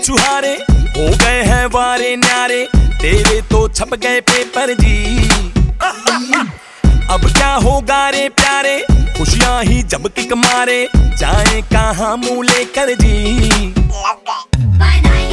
छुहारे, हो गए हैं वारे न्यारे, तेरे तो छप गए पेपर जी। अब क्या होगा रे प्यारे, खुशियां ही जब किक मारे, जाए कहाँ मुंह लेकर जी।